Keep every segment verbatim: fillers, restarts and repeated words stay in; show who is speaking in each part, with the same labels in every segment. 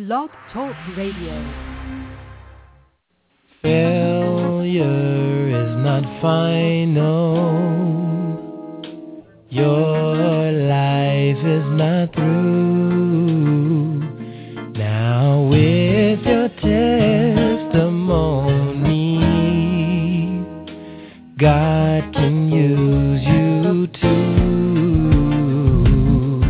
Speaker 1: Blog Talk Radio.
Speaker 2: Failure is not final. Your life is not through. Now with your testimony, God can use you too.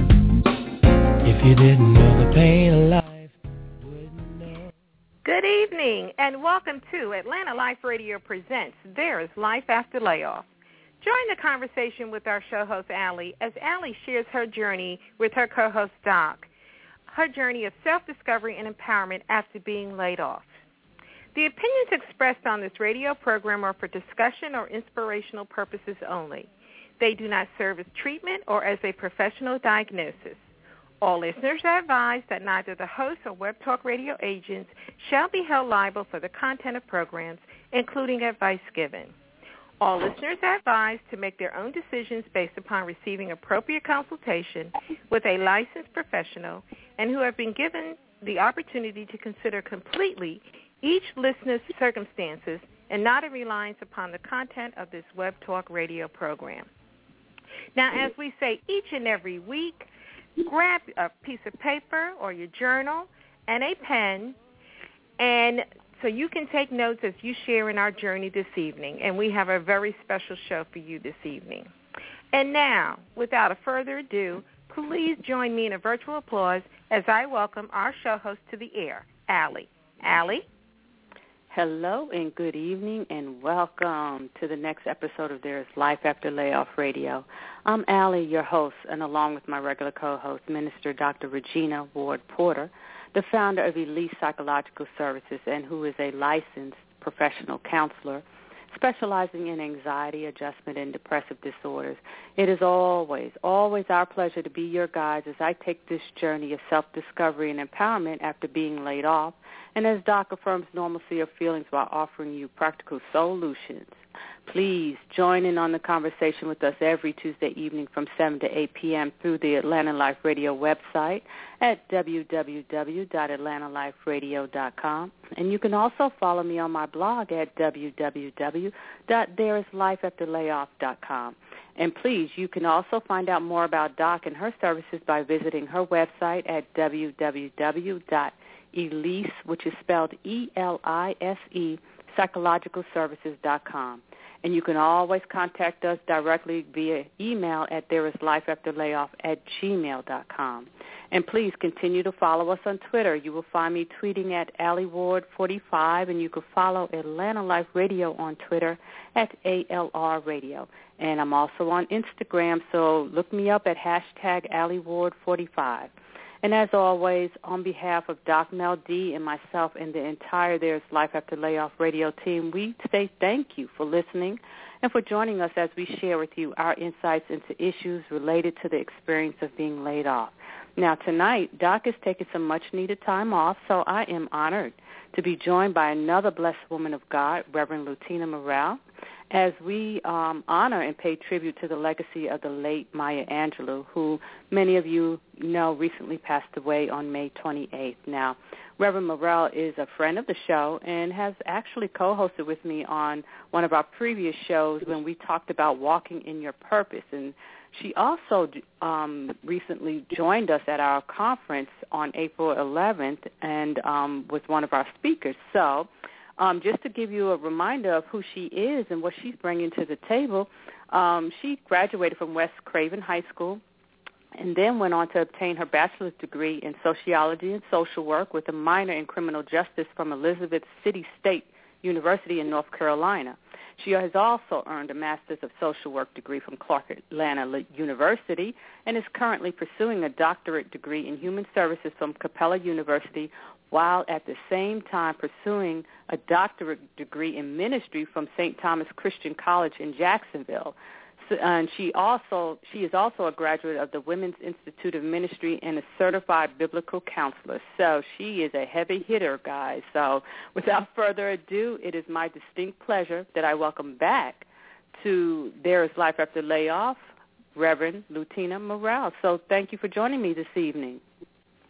Speaker 2: If you didn't know the pain of life, wouldn't know.
Speaker 3: Good evening, and welcome to Atlanta Life Radio Presents There is Life After Layoff. Join the conversation with our show host, Allie, as Allie shares her journey with her co-host, Doc, her journey of self-discovery and empowerment after being laid off. The opinions expressed on this radio program are for discussion or inspirational purposes only. They do not serve as treatment or as a professional diagnosis. All listeners are advised that neither the host or Web Talk Radio agents shall be held liable for the content of programs, including advice given. All listeners are advised to make their own decisions based upon receiving appropriate consultation with a licensed professional and who have been given the opportunity to consider completely each listener's circumstances and not a reliance upon the content of this Web Talk Radio program. Now, as we say each and every week, grab a piece of paper or your journal and a pen, and so you can take notes as you share in our journey this evening. And we have a very special show for you this evening. And now, without a further ado, please join me in a virtual applause as I welcome our show host to the air, Allie. Allie?
Speaker 4: Hello and good evening and welcome to the next episode of There is Life After Layoff Radio. I'm Allie, your host, and along with my regular co-host, Minister Doctor Regina Ward Porter, the founder of Elise Psychological Services and who is a licensed professional counselor specializing in anxiety, adjustment, and depressive disorders. It is always, always our pleasure to be your guides as I take this journey of self-discovery and empowerment after being laid off, and as Doc affirms normalcy of feelings while offering you practical solutions. Please join in on the conversation with us every Tuesday evening from seven to eight p.m. through the Atlanta Life Radio website at w w w dot atlanta life radio dot com. And you can also follow me on my blog at w w w dot there is life after layoff dot com. And please, you can also find out more about Doc and her services by visiting her website at w w w dot elise, which is spelled E L I S E, psychological services dot com. And you can always contact us directly via email at thereislifeafterlayoff at gmail dot com. And please continue to follow us on Twitter. You will find me tweeting at Allie Ward forty-five, and you can follow Atlanta Life Radio on Twitter at A L R Radio. And I'm also on Instagram, so look me up at hashtag Allie Ward forty-five. And as always, on behalf of Doc Mel D and myself and the entire There's Life After Layoff radio team, we say thank you for listening and for joining us as we share with you our insights into issues related to the experience of being laid off. Now, tonight, Doc is taking some much-needed time off, so I am honored to be joined by another blessed woman of God, Reverend Lutina Morrell, as we um, honor and pay tribute to the legacy of the late Maya Angelou, who many of you know recently passed away on May twenty-eighth. Now, Reverend Morrell is a friend of the show and has actually co-hosted with me on one of our previous shows when we talked about walking in your purpose. And she also um, recently joined us at our conference on April eleventh and um, was one of our speakers. So Um, just to give you a reminder of who she is and what she's bringing to the table, um, she graduated from West Craven High School and then went on to obtain her bachelor's degree in sociology and social work with a minor in criminal justice from Elizabeth City State University in North Carolina. She has also earned a master's of social work degree from Clark Atlanta University and is currently pursuing a doctorate degree in human services from Capella University, while at the same time pursuing a doctorate degree in ministry from Saint Thomas Christian College in Jacksonville. So, and she also she is also a graduate of the Women's Institute of Ministry and a certified biblical counselor. So she is a heavy hitter, guys. So without further ado, it is my distinct pleasure that I welcome back to There is Life After Layoff, Reverend Lutina Morrell. So thank you for joining me this evening.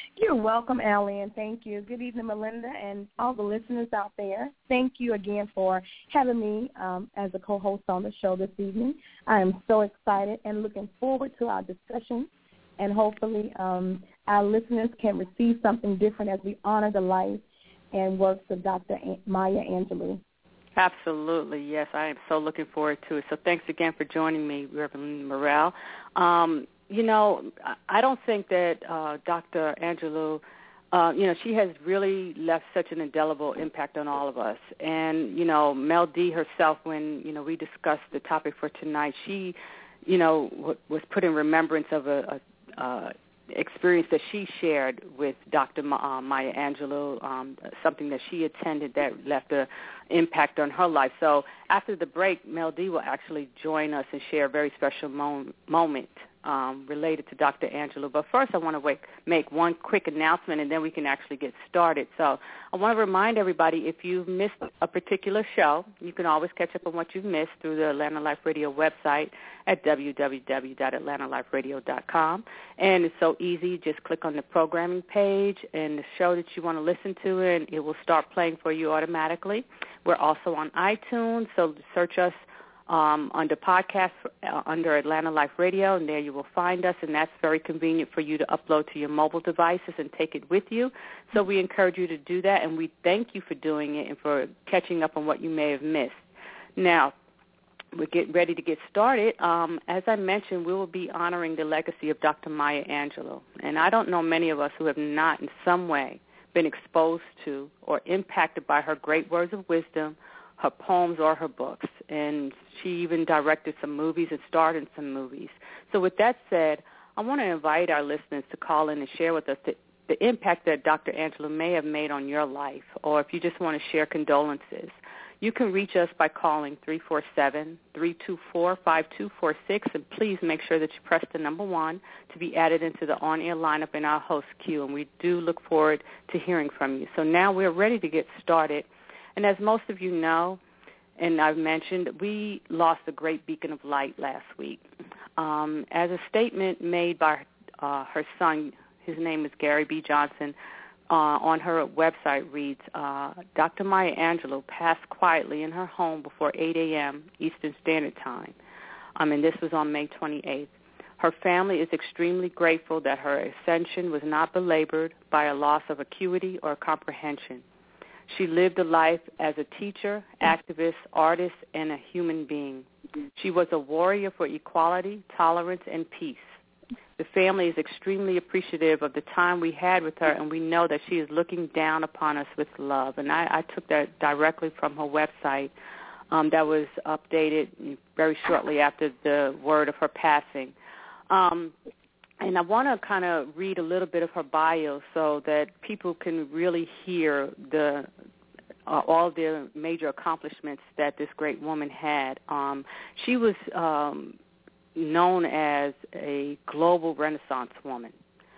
Speaker 5: You're welcome, Allie, and thank you. Good evening, Melinda, and all the listeners out there. Thank you again for having me um, as a co-host on the show this evening. I am so excited and looking forward to our discussion, and hopefully um, our listeners can receive something different as we honor the life and works of Doctor Maya Angelou.
Speaker 4: Absolutely, yes. I am so looking forward to it. So thanks again for joining me, Reverend Morrell. Um, you know, I don't think that uh, Doctor Angelou, uh, you know, she has really left such an indelible impact on all of us. And, you know, Mel D herself, when, you know, we discussed the topic for tonight, she, you know, w- was put in remembrance of a, a uh, experience that she shared with Doctor Ma- uh, Maya Angelou, um, something that she attended that left an impact on her life. So after the break, Mel D will actually join us and share a very special mo- moment um, related to Doctor Angelou. But first I want to wake, make one quick announcement, and then we can actually get started. So I want to remind everybody, if you've missed a particular show, you can always catch up on what you've missed through the Atlanta Life Radio website at w w w dot atlanta life radio dot com. And it's so easy. Just click on the programming page and the show that you want to listen to, and it will start playing for you automatically. We're also on iTunes, so search us um, under podcast uh, under Atlanta Life Radio, and there you will find us, and that's very convenient for you to upload to your mobile devices and take it with you. So we encourage you to do that, and we thank you for doing it and for catching up on what you may have missed. Now, we're getting ready to get started. Um, as I mentioned, we will be honoring the legacy of Doctor Maya Angelou, and I don't know many of us who have not in some way been exposed to or impacted by her great words of wisdom, her poems, or her books. And she even directed some movies and starred in some movies. So with that said, I want to invite our listeners to call in and share with us the, the impact that Doctor Angelou may have made on your life, or if you just want to share condolences. You can reach us by calling three four seven, three two four, five two four six, and please make sure that you press the number one to be added into the on-air lineup in our host queue, and we do look forward to hearing from you. So now we're ready to get started, and as most of you know, and I've mentioned, we lost a great beacon of light last week. Um, as a statement made by uh, her son, his name is Gary B. Johnson, Uh, on her website reads, uh, Doctor Maya Angelou passed quietly in her home before eight a.m. Eastern Standard Time. Um, and this was on May twenty-eighth. Her family is extremely grateful that her ascension was not belabored by a loss of acuity or comprehension. She lived a life as a teacher, activist, artist, and a human being. She was a warrior for equality, tolerance, and peace. The family is extremely appreciative of the time we had with her, and we know that she is looking down upon us with love. And I, I took that directly from her website um, that was updated very shortly after the word of her passing. Um, and I want to kind of read a little bit of her bio so that people can really hear the uh, all the major accomplishments that this great woman had. Um, she was Um, known as a global Renaissance woman.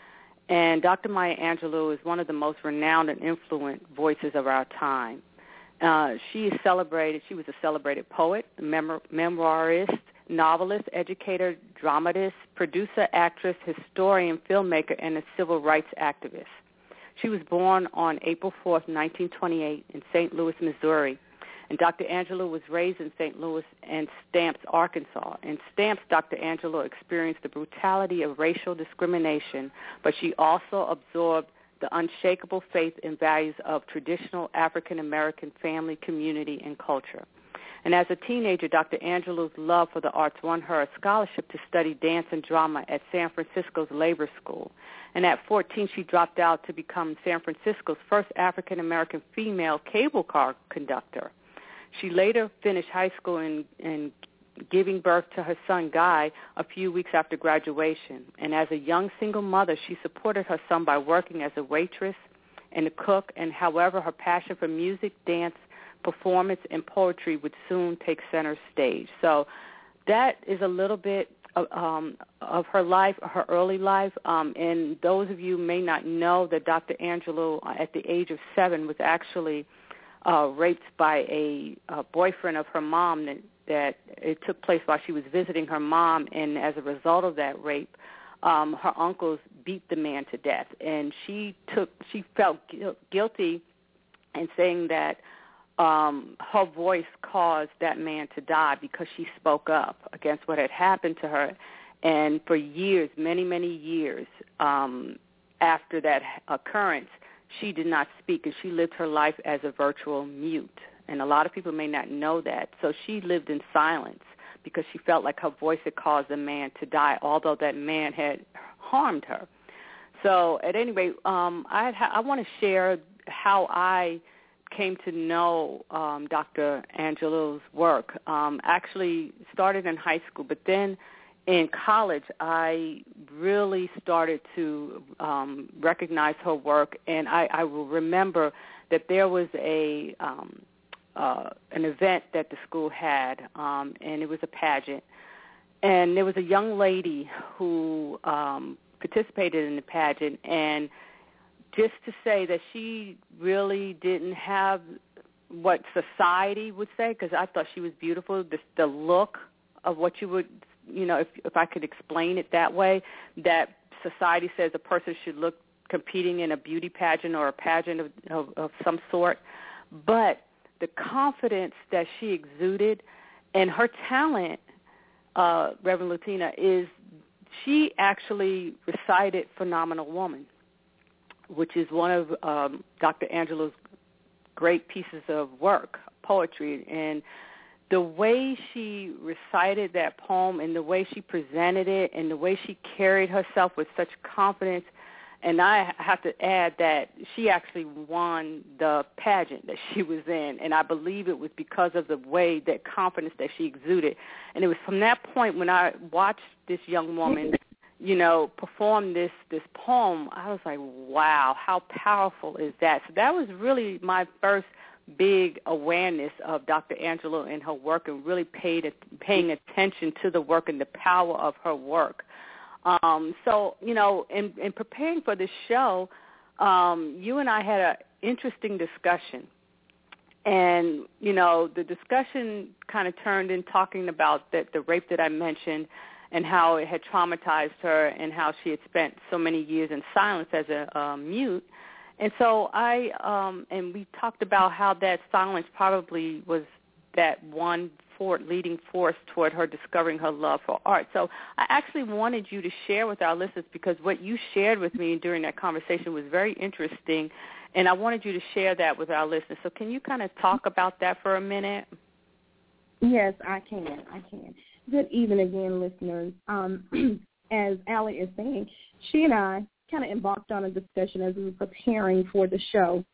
Speaker 4: And Doctor Maya Angelou is one of the most renowned and influent voices of our time. Uh, she is celebrated. She was a celebrated poet, mem- memoirist, novelist, educator, dramatist, producer, actress, historian, filmmaker, and a civil rights activist. She was born on April fourth, nineteen twenty-eight in Saint Louis, Missouri. And Doctor Angelou was raised in Saint Louis and Stamps, Arkansas. In Stamps, Doctor Angelou experienced the brutality of racial discrimination, but she also absorbed the unshakable faith and values of traditional African-American family, community, and culture. And as a teenager, Doctor Angelou's love for the arts won her a scholarship to study dance and drama at San Francisco's Labor School. And at fourteen, she dropped out to become San Francisco's first African-American female cable car conductor. She later finished high school in, in giving birth to her son, Guy, a few weeks after graduation. And as a young single mother, she supported her son by working as a waitress and a cook, and however, her passion for music, dance, performance, and poetry would soon take center stage. So that is a little bit of, um, of her life, her early life. Um, and those of you may not know that Doctor Angelou, at the age of seven, was actually uh, raped by a, a boyfriend of her mom. That, that it took place while she was visiting her mom, and as a result of that rape, um, her uncles beat the man to death, and she took she felt gu- guilty in saying that um, her voice caused that man to die because she spoke up against what had happened to her. And for years, many, many years um, after that occurrence, she did not speak, and she lived her life as a virtual mute. And a lot of people may not know that. So she lived in silence because she felt like her voice had caused the man to die, although that man had harmed her. So at any rate, um, I, I want to share how I came to know um, Doctor Angelou's work. Um, actually started in high school, but then in college I really started to um, recognize her work, and I, I will remember that there was a um, uh, an event that the school had, um, and it was a pageant, and there was a young lady who um, participated in the pageant, and just to say that she really didn't have what society would say, because I thought she was beautiful, the, the look of what you would, you know, if, if I could explain it that way, that society says a person should look competing in a beauty pageant or a pageant of, of, of some sort. But the confidence that she exuded and her talent, uh, Reverend Latina, is she actually recited Phenomenal Woman, which is one of um, Doctor Angelou's great pieces of work, poetry. And the way she recited that poem and the way she presented it and the way she carried herself with such confidence, and I have to add that she actually won the pageant that she was in, and I believe it was because of the way, that confidence that she exuded. And it was from that point when I watched this young woman, you know, perform this, this poem, I was like, wow, how powerful is that? So that was really my first big awareness of Doctor Angelou and her work, and really paid paying attention to the work and the power of her work. Um, so, you know, in, in preparing for this show, um, you and I had an interesting discussion. And, you know, the discussion kind of turned in talking about the, the rape that I mentioned and how it had traumatized her and how she had spent so many years in silence as a uh, mute. And so I, um, and we talked about how that silence probably was that one for, leading force toward her discovering her love for art. So I actually wanted you to share with our listeners, because what you shared with me during that conversation was very interesting, and I wanted you to share that with our listeners. So can you kind of talk about that for a minute?
Speaker 5: Yes, I can. I can. Good evening again, listeners. Um, as Allie is saying, she and I kind of embarked on a discussion as we were preparing for the show,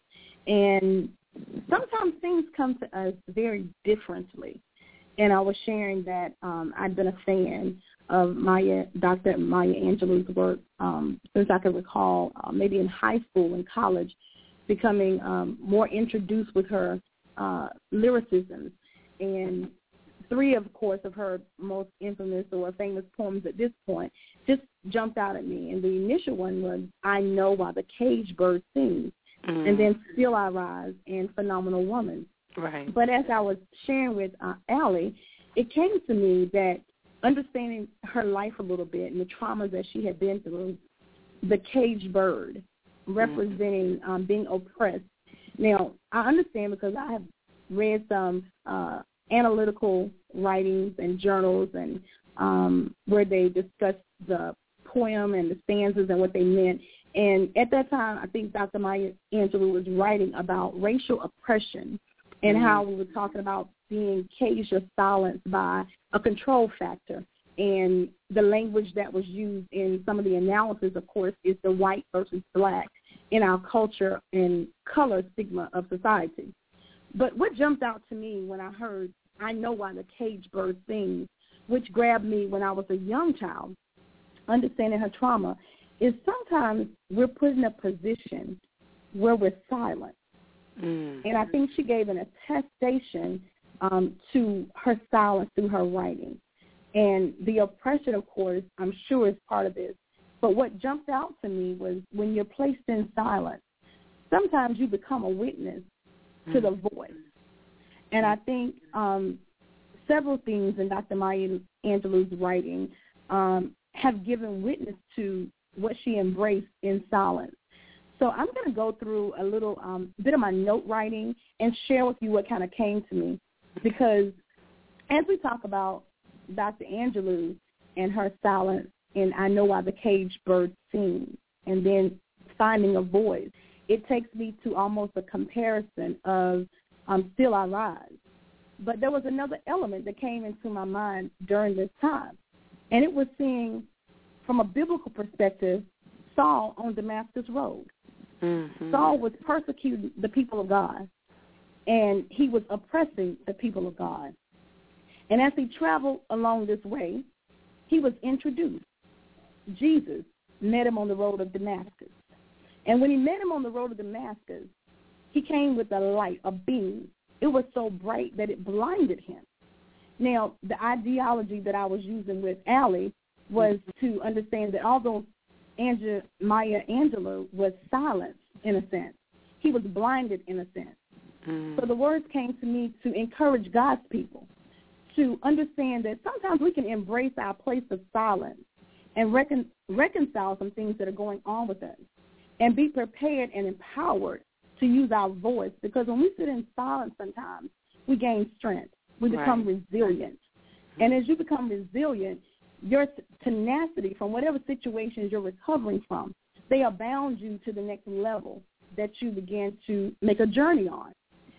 Speaker 5: and sometimes things come to us very differently. And I was sharing that um, I've been a fan of Maya, Doctor Maya Angelou's work um, since I can recall, uh, maybe in high school and college, becoming um, more introduced with her uh, lyricisms. And three, of course, of her most infamous or famous poems at this point just jumped out at me. And the initial one was I Know Why the Caged Bird Sings, mm-hmm. and then Still I Rise and Phenomenal Woman.
Speaker 4: Right.
Speaker 5: But as I was sharing with uh, Allie, it came to me that understanding her life a little bit and the trauma that she had been through, the caged bird, representing um, being oppressed. Now, I understand because I have read some uh, analytical writings and journals and um, where they discussed the poem and the stanzas and what they meant. And at that time, I think Doctor Maya Angelou was writing about racial oppression and mm-hmm. how we were talking about being caged or silenced by a control factor. And the language that was used in some of the analysis, of course, is the white versus black in our culture and color stigma of society. But what jumped out to me when I heard I Know Why the Caged Bird Sings, which grabbed me when I was a young child, understanding her trauma, is sometimes we're put in a position where we're silent. Mm. And I think she gave an attestation um, to her silence through her writing. And the oppression, of course, I'm sure is part of this. But what jumped out to me was when you're placed in silence, sometimes you become a witness mm. to the voice. And I think um, several things in Doctor Maya Angelou's writing um, have given witness to what she embraced in silence. So I'm going to go through a little um, bit of my note writing and share with you what kind of came to me, because as we talk about Doctor Angelou and her silence, and I Know Why the Caged Bird Sings, and then Finding a Voice, it takes me to almost a comparison of um, Still I Rise. But there was another element that came into my mind during this time, and it was seeing, from a biblical perspective, Saul on Damascus Road. Mm-hmm. Saul was persecuting the people of God, and he was oppressing the people of God. And as he traveled along this way, he was introduced. Jesus met him on the road of Damascus. And when he met him on the road of Damascus, he came with a light, a beam. It was so bright that it blinded him. Now, the ideology that I was using with Allie was to understand that although Ange- Maya Angelou was silenced in a sense, he was blinded in a sense. Mm. So the words came to me to encourage God's people to understand that sometimes we can embrace our place of silence and recon- reconcile some things that are going on with us and be prepared and empowered to use our voice, because when we sit in silence sometimes, we gain strength. We become right. resilient. Mm-hmm. And as you become resilient, your tenacity from whatever situations you're recovering from, they abound you to the next level that you begin to make a journey on.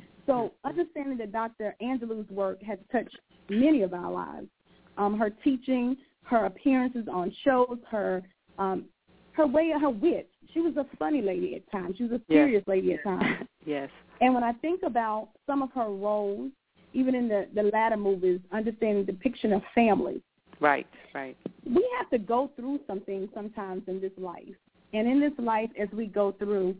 Speaker 5: So understanding that Doctor Angelou's work has touched many of our lives, um, her teaching, her appearances on shows, her um, her way, her wit. She was a funny lady at times. She was a serious yes. lady at times.
Speaker 4: Yes.
Speaker 5: And when I think about some of her roles, even in the, the latter movies, understanding depiction of family.
Speaker 4: Right, right.
Speaker 5: We have to go through some things sometimes in this life. And in this life, as we go through,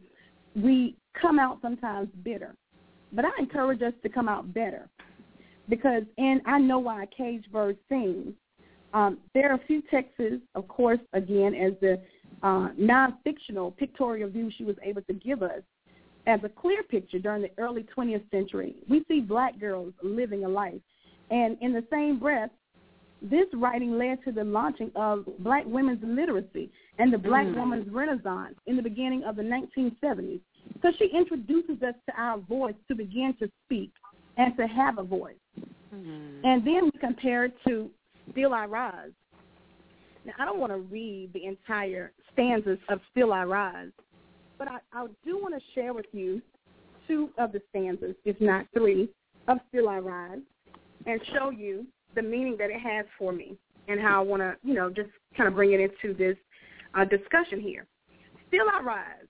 Speaker 5: we come out sometimes bitter. But I encourage us to come out better, because in I Know Why a Caged Bird Sings, um, there are a few texts, of course, again, as the uh, non-fictional pictorial view she was able to give us as a clear picture during the early twentieth century. We see black girls living a life. And in the same breath, this writing led to the launching of black women's literacy and the black mm. woman's renaissance in the beginning of the nineteen seventies. So she introduces us to our voice to begin to speak and to have a voice. Mm. And then we compare it to Still I Rise. Now, I don't want to read the entire stanzas of Still I Rise, but I, I do want to share with you two of the stanzas, if not three, of Still I Rise, and show you the meaning that it has for me and how I want to, you know, just kind of bring it into this uh, discussion here. Still I rise.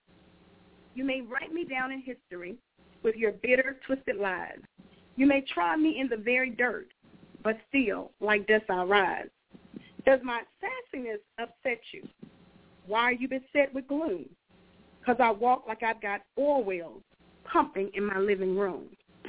Speaker 5: You may write me down in history with your bitter, twisted lies. You may try me in the very dirt, but still, like dust I rise. Does my sassiness upset you? Why are you beset with gloom? Because I walk like I've got oil wells pumping in my living room.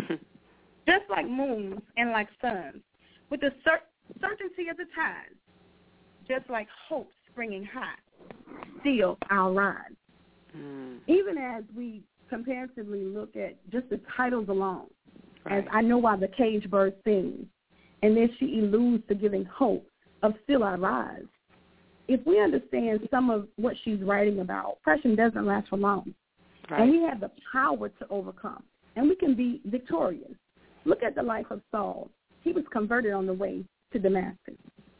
Speaker 5: Just like moons and like suns, with the cer- certainty of the tides, just like hope springing high, still I'll rise. Mm. Even as we comparatively look at just the titles alone, right. as I Know Why the Caged Bird Sings, and then she alludes to giving hope of Still I Rise. If we understand some of what she's writing about, oppression doesn't last for long. Right. And we have the power to overcome, and we can be victorious. Look at the life of Saul. He was converted on the way to Damascus.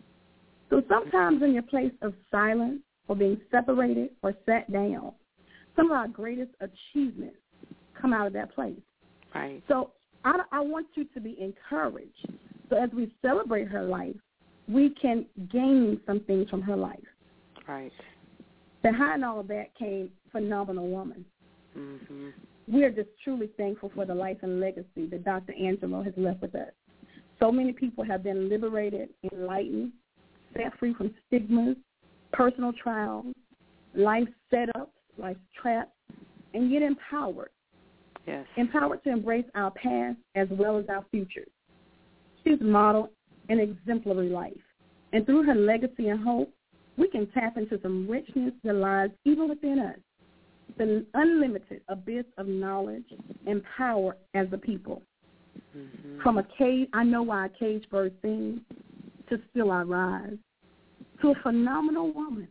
Speaker 5: So sometimes in your place of silence or being separated or sat down, some of our greatest achievements come out of that place.
Speaker 4: Right.
Speaker 5: So I, I want you to be encouraged. So as we celebrate her life, we can gain some things from her life.
Speaker 4: Right.
Speaker 5: Behind all of that came phenomenal woman.
Speaker 4: Mm-hmm.
Speaker 5: We are just truly thankful for the life and legacy that Doctor Angelou has left with us. So many people have been liberated, enlightened, set free from stigmas, personal trials, life setups, life traps, and yet empowered.
Speaker 4: Yes. Empowered
Speaker 5: to embrace our past as well as our future. She's modeled an exemplary life. And through her legacy and hope, we can tap into some richness that lies even within us, the unlimited abyss of knowledge and power as a people. Mm-hmm. From a cage, I Know Why a Caged Bird Sings, to Still I Rise. to a phenomenal woman.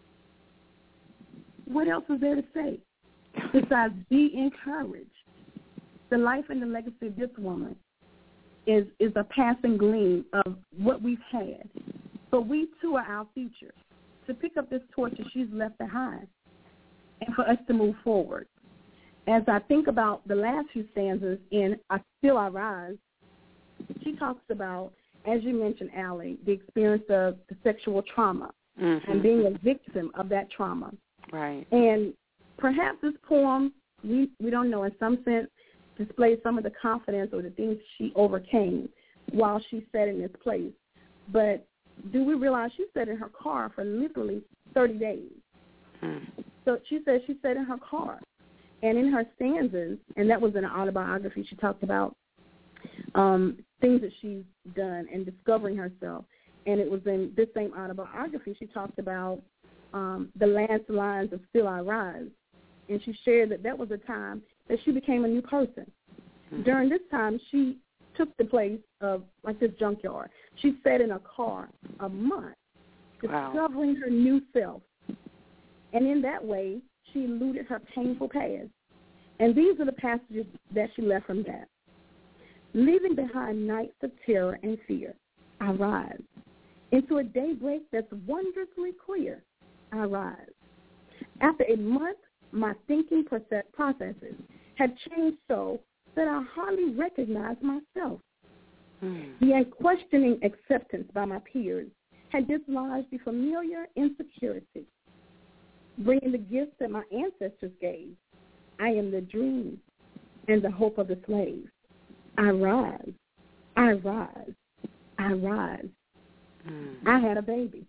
Speaker 5: What else is there to say besides be encouraged? The life and the legacy of this woman is, is a passing gleam of what we've had. But we, too, are our future, to pick up this torch that she's left behind and for us to move forward. As I think about the last few stanzas in I Still I Rise, she talks about, as you mentioned, Allie, the experience of the sexual trauma mm-hmm. and being a victim of that trauma.
Speaker 4: Right.
Speaker 5: And perhaps this poem, we, we don't know, in some sense, displays some of the confidence or the things she overcame while she sat in this place. But do we realize she sat in her car for literally thirty days? Hmm. So she said she sat in her car. And in her stanzas, and that was in an autobiography, she talked about um, things that she's done and discovering herself. And it was in this same autobiography she talked about um, the last lines of Still I Rise. And she shared that that was a time that she became a new person. Mm-hmm. During this time, she took the place of, like, this junkyard. She sat in a car a month, discovering wow. her new self. And in that way, she eluded her painful past. And these are the passages that she left from that. Leaving behind nights of terror and fear, I rise. Into a daybreak that's wondrously clear, I rise. After a month, my thinking processes had changed so that I hardly recognized myself. Hmm. The unquestioning acceptance by my peers had dislodged the familiar insecurity, bringing the gifts that my ancestors gave. I am the dream and the hope of the slave. I rise, I rise, I rise. Mm. I had a baby.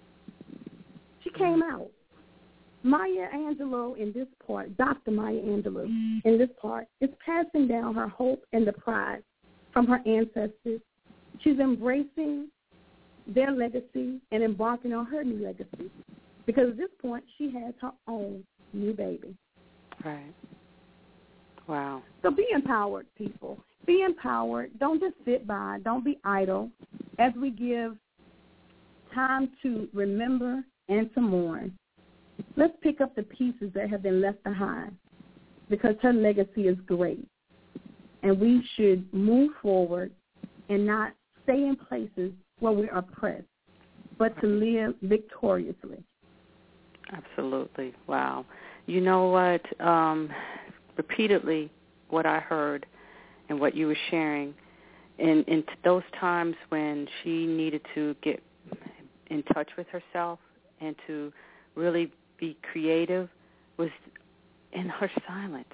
Speaker 5: She came mm. out. Maya Angelou in this part, Doctor Maya Angelou mm. in this part, is passing down her hope and the pride from her ancestors. She's embracing their legacy and embarking on her new legacy. Because at this point, she has her own new baby.
Speaker 4: Right. Wow.
Speaker 5: So be empowered, people. Be empowered. Don't just sit by. Don't be idle. As we give time to remember and to mourn, let's pick up the pieces that have been left behind, because her legacy is great. And we should move forward and not stay in places where we're oppressed, but to live victoriously.
Speaker 4: Absolutely. Wow. You know what? Um, repeatedly, what I heard and what you were sharing, in, in those times when she needed to get in touch with herself and to really be creative, was in her silence.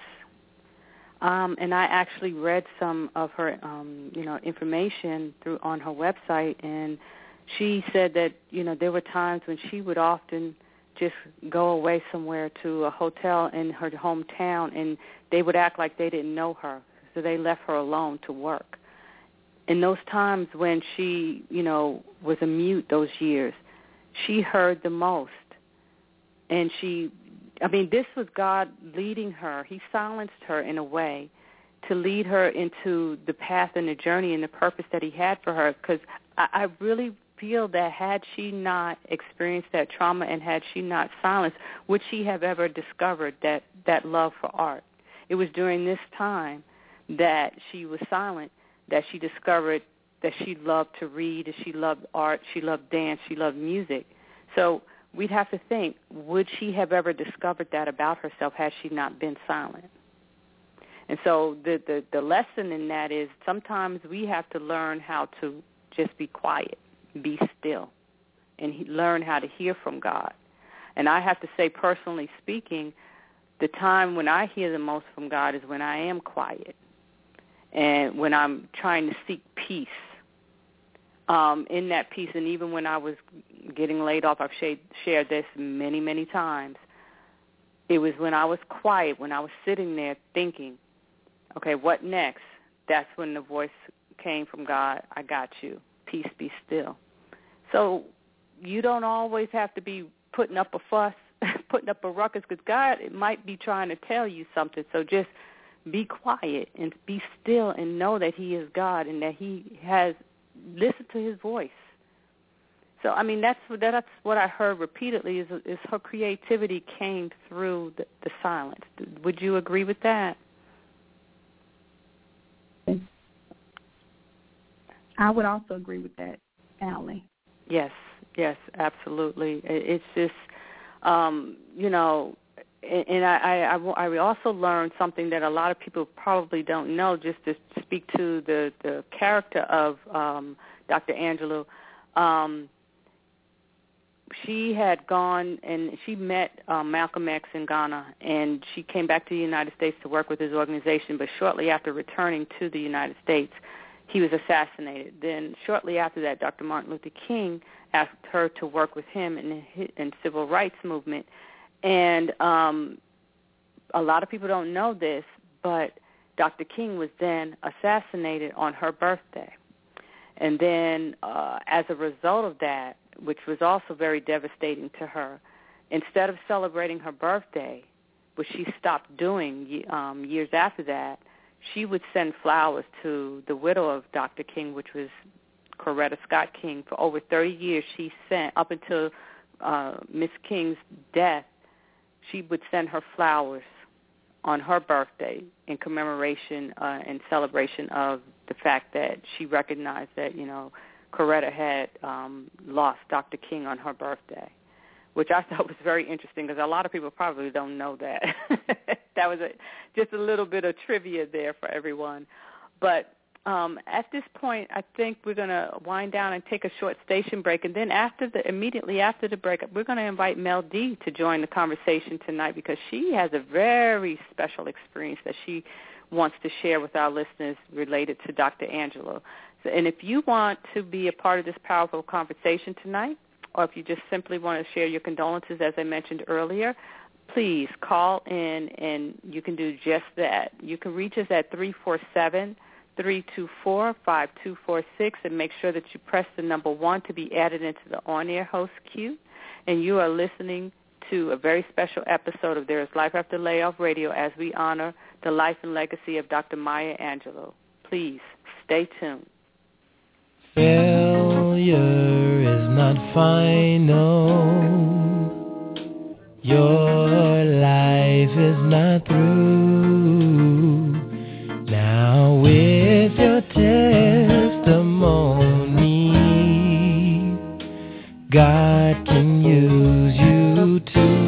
Speaker 4: Um, and I actually read some of her, um, you know, information through on her website, and she said that, you know, there were times when she would often just go away somewhere to a hotel in her hometown, and they would act like they didn't know her, so they left her alone to work. In those times when she, you know, was a mute those years, she heard the most. And she, I mean, this was God leading her. He silenced her in a way to lead her into the path and the journey and the purpose that he had for her, because I, I really feel that had she not experienced that trauma and had she not silenced, would she have ever discovered that, that love for art? It was during this time that she was silent that she discovered that she loved to read, that she loved art, she loved dance, she loved music. So we'd have to think, would she have ever discovered that about herself had she not been silent? And so the, the, the lesson in that is sometimes we have to learn how to just be quiet, be still, and he, learn how to hear from God. And I have to say, personally speaking, the time when I hear the most from God is when I am quiet and when I'm trying to seek peace um, in that peace. And even when I was getting laid off, I've shared, shared this many, many times. It was when I was quiet, when I was sitting there thinking, okay, what next? That's when the voice came from God, I got you. Peace, be still. So you don't always have to be putting up a fuss, putting up a ruckus, because God might be trying to tell you something. So just be quiet and be still and know that he is God and that he has, listen to his voice. So, I mean, that's that's what I heard repeatedly is, is her creativity came through the, the silence. Would you agree with that?
Speaker 5: I would also agree with that, Allie.
Speaker 4: Yes, yes, absolutely. It's just, um, you know, and I, I, I also learned something that a lot of people probably don't know, just to speak to the, the character of um, Doctor Angelou. Um, she had gone and she met um, Malcolm X in Ghana, and she came back to the United States to work with his organization, but shortly after returning to the United States, he was assassinated. Then shortly after that, Doctor Martin Luther King asked her to work with him in the in civil rights movement. And um, a lot of people don't know this, but Doctor King was then assassinated on her birthday. And then uh, as a result of that, which was also very devastating to her, instead of celebrating her birthday, which she stopped doing um, years after that, she would send flowers to the widow of Doctor King, which was Coretta Scott King. For over thirty years, she sent, up until uh, Miss King's death, she would send her flowers on her birthday in commemoration uh, and celebration of the fact that she recognized that, you know, Coretta had um, lost Doctor King on her birthday, which I thought was very interesting because a lot of people probably don't know that. That was a, just a little bit of trivia there for everyone. But um, at this point, I think we're going to wind down and take a short station break, and then after the immediately after the break, we're going to invite Mel D to join the conversation tonight because she has a very special experience that she wants to share with our listeners related to Doctor Angelou. So, and if you want to be a part of this powerful conversation tonight, or if you just simply want to share your condolences, as I mentioned earlier, please call in, and you can do just that. You can reach us at three four seven, three two four, five two four six, and make sure that you press the number one to be added into the on-air host queue. And you are listening to a very special episode of There is Life After Layoff Radio as we honor the life and legacy of Doctor Maya Angelou. Please stay tuned.
Speaker 2: Failure is not final. Your life is not through. Now with your testimony, God can use you too.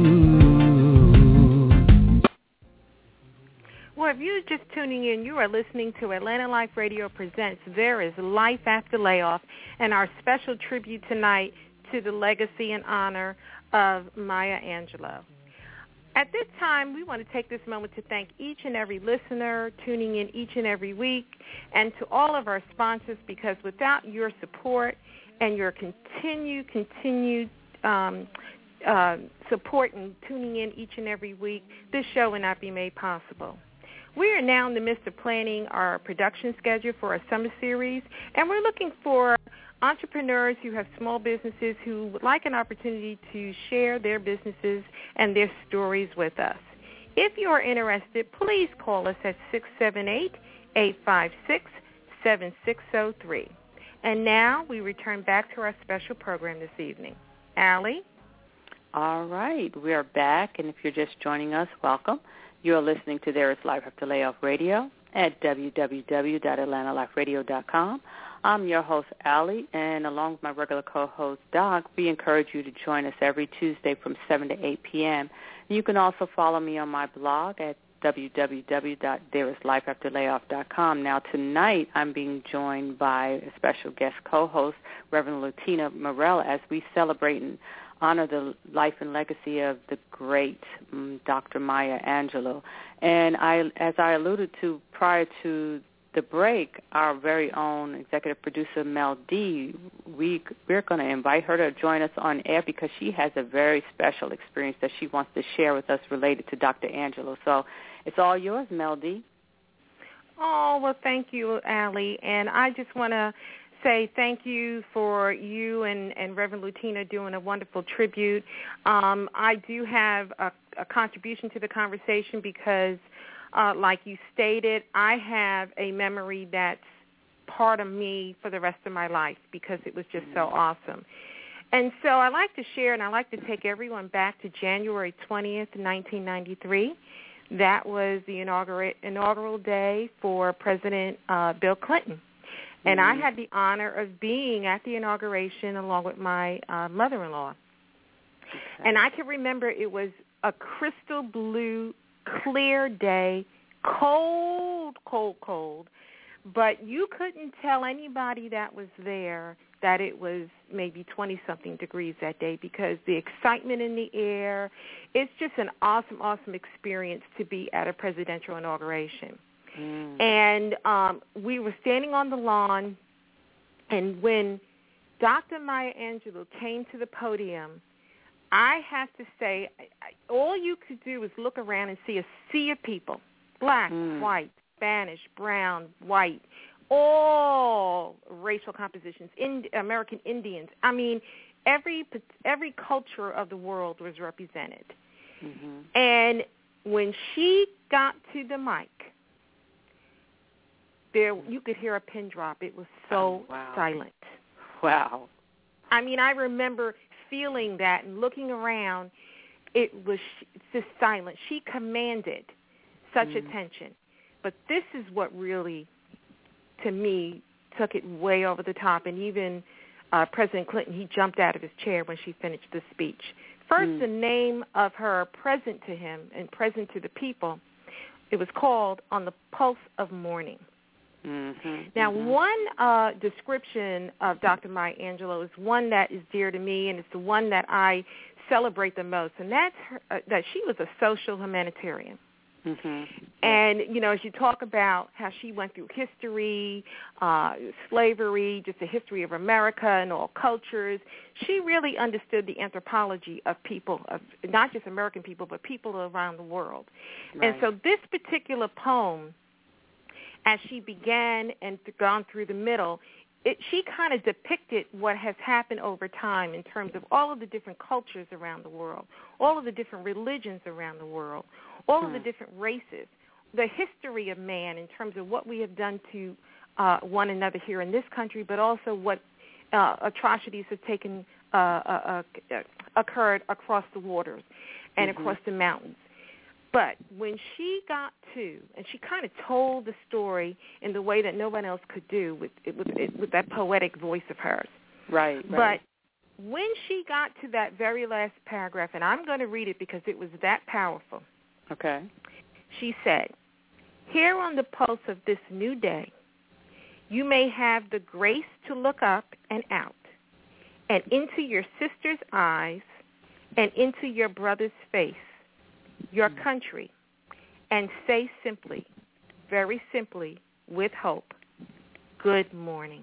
Speaker 3: Well, if you're just tuning in, you are listening to Atlanta Life Radio Presents There is Life After Layoff, and our special tribute tonight to the legacy and honor of Maya Angelou. At this time, we want to take this moment to thank each and every listener tuning in each and every week, and to all of our sponsors, because without your support and your continued, continued um, uh, support and tuning in each and every week, this show would not be made possible. We are now in the midst of planning our production schedule for our summer series, and we're looking for entrepreneurs who have small businesses who would like an opportunity to share their businesses and their stories with us. If you are interested, please call us at six seven eight, eight five six, seven six zero three. And now we return back to our special program this evening. Allie?
Speaker 4: All right, we are back, and if you're just joining us, welcome. You're listening to There is Life After Layoff Radio at w w w dot atlanta life radio dot com. I'm your host, Allie, and along with my regular co-host, Doc, we encourage you to join us every Tuesday from seven to eight p.m. You can also follow me on my blog at w w w dot there is life after layoff dot com. Now, tonight I'm being joined by a special guest co-host, Reverend Lutina Morell, as we celebrate and honor the life and legacy of the great um, Doctor Maya Angelou. And I, as I alluded to prior to the break, our very own executive producer, Mel D, we, we're going to invite her to join us on air because she has a very special experience that she wants to share with us related to Doctor Angelou. So it's all yours, Mel D.
Speaker 3: Oh, well, thank you, Allie. And I just want to say thank you for you and, and Reverend Lutina doing a wonderful tribute. Um, I do have a, a contribution to the conversation because, uh, like you stated, I have a memory that's part of me for the rest of my life because it was just so awesome. And so I like to share, and I like to take everyone back to January twentieth, nineteen ninety-three. That was the inaugural, inaugural day for President uh, Bill Clinton. And mm-hmm. I had the honor of being at the inauguration along with my uh, mother-in-law. Okay. And I can remember it was a crystal blue, clear day, cold, cold, cold. But you couldn't tell anybody that was there that it was maybe twenty-something degrees that day because the excitement in the air, it's just an awesome, awesome experience to be at a presidential inauguration. Mm. And um, we were standing on the lawn, and when Doctor Maya Angelou came to the podium, I have to say, I, all you could do was look around and see a sea of people, black, mm. white, Spanish, brown, white, all racial compositions, in, American Indians. I mean, every every culture of the world was represented. Mm-hmm. And when she got to the mic, there you could hear a pin drop. It was so
Speaker 4: oh, wow.
Speaker 3: silent.
Speaker 4: Wow.
Speaker 3: I mean, I remember feeling that and looking around. It was just silent. She commanded such mm. attention. But this is what really, to me, took it way over the top. And even uh, President Clinton, he jumped out of his chair when she finished the speech. First, mm. the name of her present to him and present to the people, it was called On the Pulse of Morning.
Speaker 4: Mm-hmm,
Speaker 3: now,
Speaker 4: mm-hmm.
Speaker 3: one uh, description of Doctor Maya Angelou is one that is dear to me, and it's the one that I celebrate the most, and that's her, uh, that she was a social humanitarian.
Speaker 4: Mm-hmm.
Speaker 3: And, you know, as you talk about how she went through history, uh, slavery, just the history of America and all cultures, she really understood the anthropology of people, of not just American people, but people around the world.
Speaker 4: Right.
Speaker 3: And so this particular poem, as she began and gone through the middle, it, she kind of depicted what has happened over time in terms of all of the different cultures around the world, all of the different religions around the world, all of the different races, the history of man in terms of what we have done to uh, one another here in this country, but also what uh, atrocities have taken uh, uh, uh, occurred across the waters and mm-hmm. across the mountains. But when she got to, and she kind of told the story in the way that no one else could do with with, with that poetic voice of hers.
Speaker 4: Right, right.
Speaker 3: But when she got to that very last paragraph, and I'm going to read it because it was that powerful.
Speaker 4: Okay.
Speaker 3: She said, "Here on the pulse of this new day, you may have the grace to look up and out, and into your sister's eyes, and into your brother's face, your country, and say simply, very simply, with hope, good morning."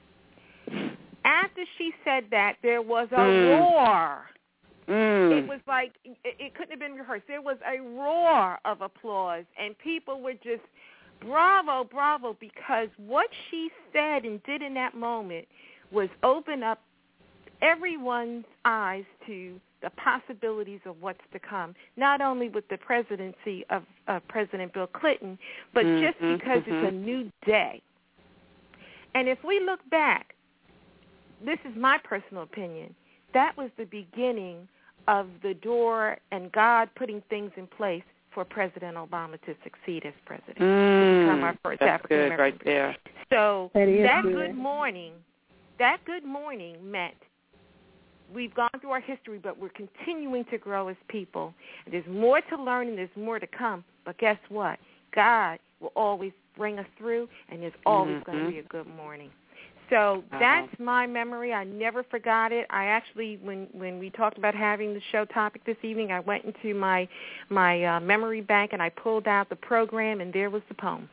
Speaker 3: After she said that, there was a mm. roar.
Speaker 4: Mm.
Speaker 3: It was like, it, it couldn't have been rehearsed. There was a roar of applause, and people were just, bravo, bravo, because what she said and did in that moment was open up everyone's eyes to the possibilities of what's to come, not only with the presidency of uh, President Bill Clinton, but
Speaker 4: mm-hmm,
Speaker 3: just because
Speaker 4: mm-hmm.
Speaker 3: it's a new day. And if we look back, this is my personal opinion, that was the beginning of the door and God putting things in place for President Obama to succeed as president,
Speaker 4: mm,
Speaker 3: to become our first
Speaker 4: that's
Speaker 3: African American.
Speaker 4: Good right there.
Speaker 3: So
Speaker 5: that,
Speaker 3: that
Speaker 5: good.
Speaker 3: good morning, that good morning meant we've gone through our history, but we're continuing to grow as people. There's more to learn and there's more to come. But guess what? God will always bring us through, and there's always
Speaker 4: mm-hmm.
Speaker 3: going to be a good morning. So
Speaker 4: uh-huh.
Speaker 3: that's my memory. I never forgot it. I actually, when when we talked about having the show topic this evening, I went into my my uh, memory bank and I pulled out the program, and there was the poem.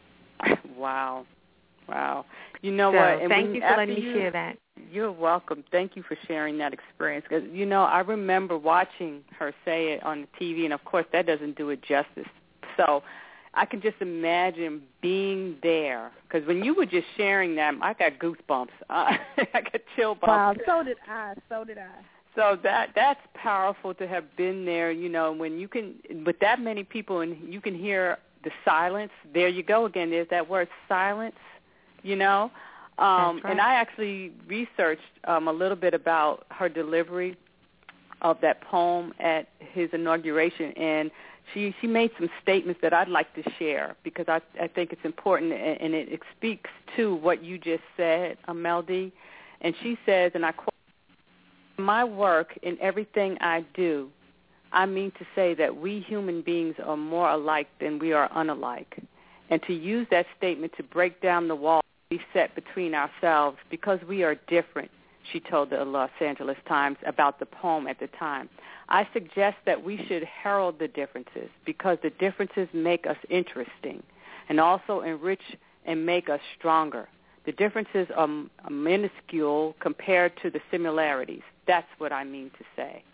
Speaker 4: Wow. Wow. You know
Speaker 3: so
Speaker 4: what? And
Speaker 3: thank
Speaker 4: when,
Speaker 3: you for letting
Speaker 4: you,
Speaker 3: me share that.
Speaker 4: You're welcome. Thank you for sharing that experience. Because, you know, I remember watching her say it on the T V, and, of course, that doesn't do it justice. So I can just imagine being there. Because when you were just sharing that, I got goosebumps. I got chill bumps.
Speaker 5: Wow, so did I. So did I.
Speaker 4: So that that's powerful to have been there, you know, when you can, with that many people, and you can hear the silence. There you go again. There's that word, silence. you know. Um,
Speaker 3: That's right.
Speaker 4: And I actually researched um, a little bit about her delivery of that poem at his inauguration, and she, she made some statements that I'd like to share because I, I think it's important, and, and it, it speaks to what you just said, Meldy. And she says, and I quote, "My work in everything I do, I mean to say that we human beings are more alike than we are unalike, and to use that statement to break down the wall we set between ourselves because we are different," she told the Los Angeles Times about the poem at the time. "I suggest that we should herald the differences because the differences make us interesting and also enrich and make us stronger. The differences are minuscule compared to the similarities. That's what I mean to say."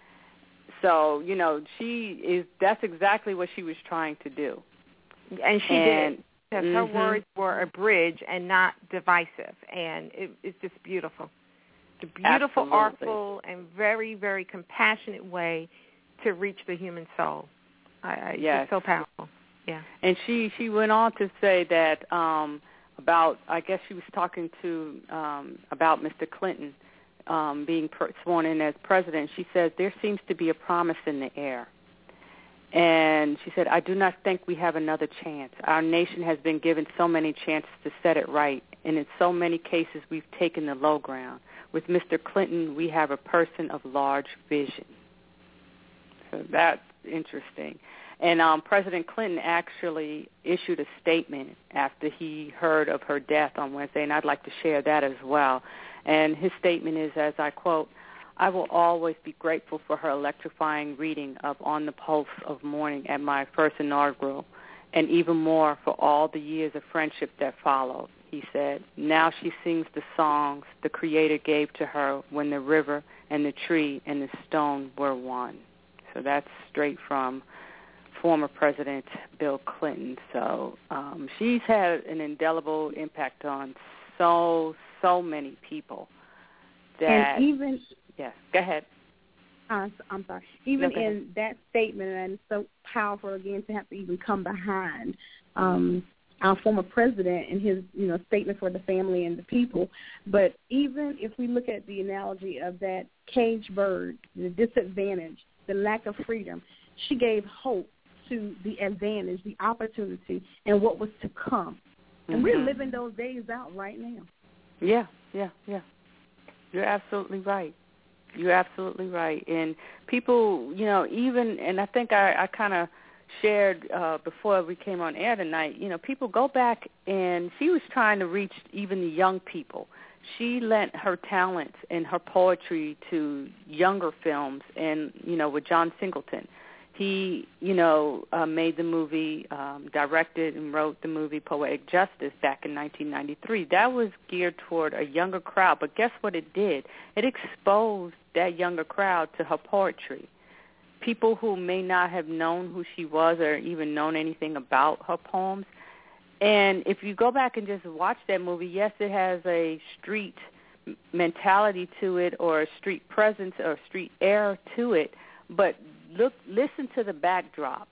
Speaker 4: So, you know, she is, that's exactly what she was trying to do.
Speaker 3: And she
Speaker 4: and,
Speaker 3: did. Because
Speaker 4: mm-hmm.
Speaker 3: her words were a bridge and not divisive. And it, it's just beautiful. It's a beautiful,
Speaker 4: Absolutely.
Speaker 3: artful, and very, very compassionate way to reach the human soul. I, I,
Speaker 4: yes.
Speaker 3: It's so powerful. Yeah.
Speaker 4: And she, she went on to say that um, about, I guess she was talking to, um, about Mister Clinton um, being per- sworn in as president. She says, "There seems to be a promise in the air." And she said, "I do not think we have another chance. Our nation has been given so many chances to set it right, and in so many cases we've taken the low ground. With Mister Clinton, we have a person of large vision." So that's interesting. And um, President Clinton actually issued a statement after he heard of her death on Wednesday, and I'd like to share that as well. And his statement is, as I quote, "I will always be grateful for her electrifying reading of On the Pulse of Morning at my first inaugural, and even more for all the years of friendship that followed." He said, "Now she sings the songs the Creator gave to her when the river and the tree and the stone were one." So that's straight from former President Bill Clinton. So um, she's had an indelible impact on so, so many people. That,
Speaker 5: and even...
Speaker 4: Yes, go ahead.
Speaker 5: Uh, I'm sorry. Even
Speaker 4: no,
Speaker 5: in that statement, and it's so powerful, again, to have to even come behind um, our former president and his, you know, statement for the family and the people. But even if we look at the analogy of that caged bird, the disadvantage, the lack of freedom, she gave hope to the advantage, the opportunity, and what was to come. And mm-hmm. we're living those days out right now.
Speaker 4: Yeah, yeah, yeah. You're absolutely right. You're absolutely right. And people, you know, even, and I think I, I kind of shared uh, before we came on air tonight, you know, people go back, and she was trying to reach even the young people. She lent her talents and her poetry to younger films, and, you know, with John Singleton. He, you know, uh, made the movie, um, directed and wrote the movie Poetic Justice back in nineteen ninety-three. That was geared toward a younger crowd, but guess what it did? It exposed that younger crowd to her poetry. People who may not have known who she was or even known anything about her poems. And if you go back and just watch that movie, yes, it has a street mentality to it, or a street presence or a street air to it, but look, listen to the backdrop.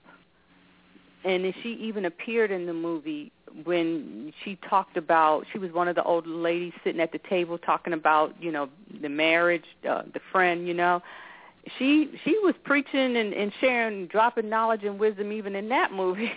Speaker 4: And she even appeared in the movie when she talked about, she was one of the old ladies sitting at the table talking about, you know, the marriage, uh, the friend, you know. She she was preaching and, and sharing, dropping knowledge and wisdom even in that movie.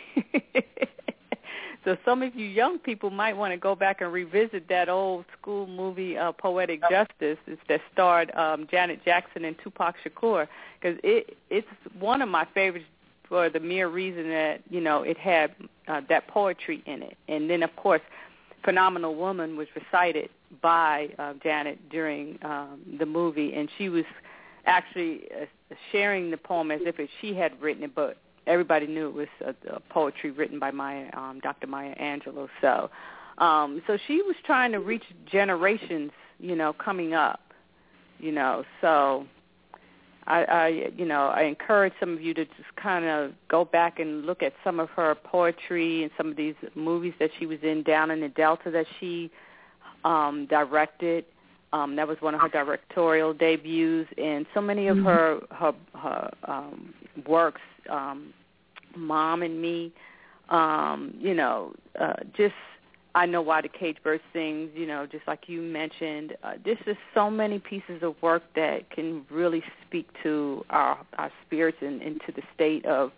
Speaker 4: So some of you young people might want to go back and revisit that old school movie, uh, Poetic Justice, that starred um, Janet Jackson and Tupac Shakur, because it, it's one of my favorites for the mere reason that, you know, it had uh, that poetry in it. And then, of course, Phenomenal Woman was recited by uh, Janet during um, the movie, and she was actually uh, sharing the poem as if it, she had written it, but everybody knew it was a, a poetry written by Maya, um, Doctor Maya Angelou. So, um, so she was trying to reach generations, you know, coming up, you know. So, I, I, you know, I encourage some of you to just kind of go back and look at some of her poetry and some of these movies that she was in down in the Delta that she um, directed. Um, that was one of her directorial debuts, and so many of her her, her um, works. Um, Mom and Me, um, you know, uh, just I Know Why the Caged Bird Sings, you know, just like you mentioned. Uh, there's just so many pieces of work that can really speak to our, our spirits and into the state of